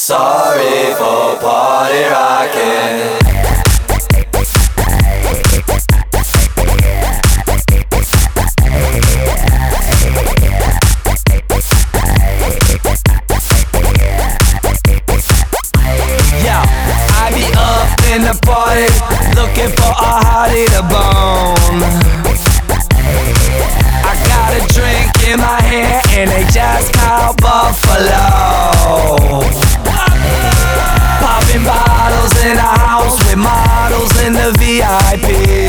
Sorry for party rocking. I be up in the party, looking for a hottie to bone. I got a drink in my hand and they just called Buffalo. Popping bottles in a house with models in the VIP.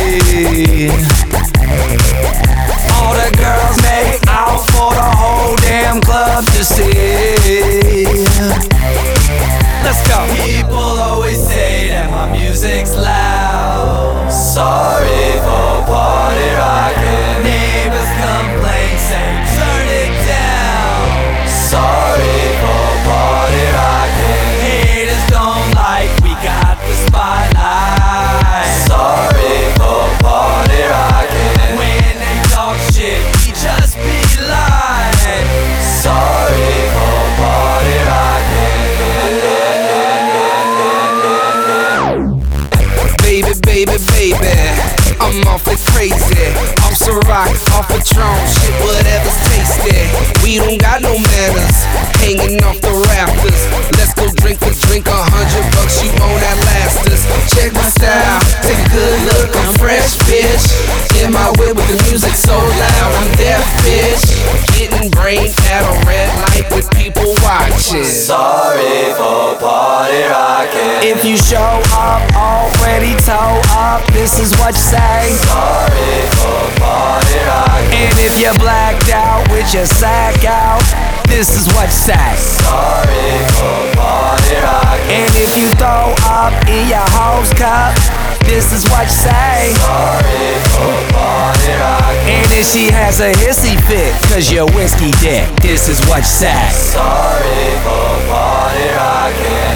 All the girls make out for the whole damn club to see. Let's go. People always say that my music's loud. Sorry for party rocking. Neighbors complain, say turn it down. Sorry for party rocking. Haters don't like we got the spotlight. Sorry for party rocking. When they talk shit, we just be lying. Sorry for party rocking. Baby, I'm awfully crazy. Off Ciroc, off Patron, shit, whatever's tasty. We don't got no manners, hanging off the rafters. Let's go drink for drink, $100, you won't outlast us. Check my style, take a good look, I'm fresh, bitch. In my whip with the music so loud, I'm deaf, bitch. Getting brain at a red light with people watching. Sorry for party rocking. If you show up already toe up, this is what you say. Sorry for party rocking. And if you're blacked out with your sack out, this is what you say. Sorry for party rocking. And if you throw up in your hose cup, this is what you say. Sorry for party rocking. And if she has a hissy fit, cause you're whiskey dick, this is what you say. Sorry for party rocking.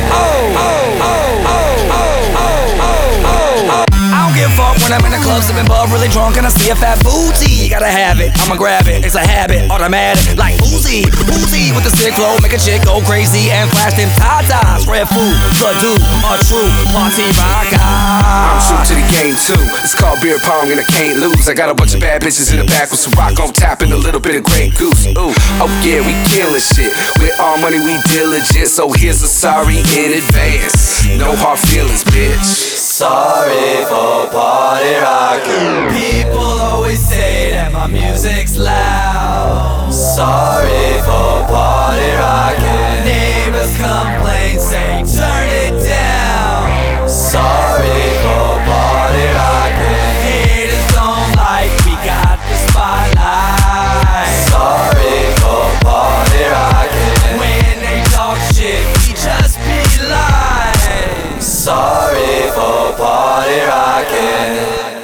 I don't give a fuck when I'm in the club sipping bub, really drunk and I see a fat booty. You gotta have it, I'ma grab it, it's a habit, automatic, like Uzi with the sick flow, make a chick go crazy and flash them tatas. Red food, the dude, a true party rocker. I'm true to the game too. It's called beer pong and I can't lose. I got a bunch of bad bitches in the back with some rock on tap and a little bit of Grey Goose. Ooh, oh yeah, we killing shit. With all money we diligent, so here's a sorry in advance. No hard feelings, bitch. Sorry for party rocking. People always say that my music's loud. Sorry for party rocking. Neighbors complain, say turn it down. Sorry for party rocking. Haters don't like we got the spotlight. Sorry for party rocking. When they talk shit, we just be lying. Sorry for party rocking.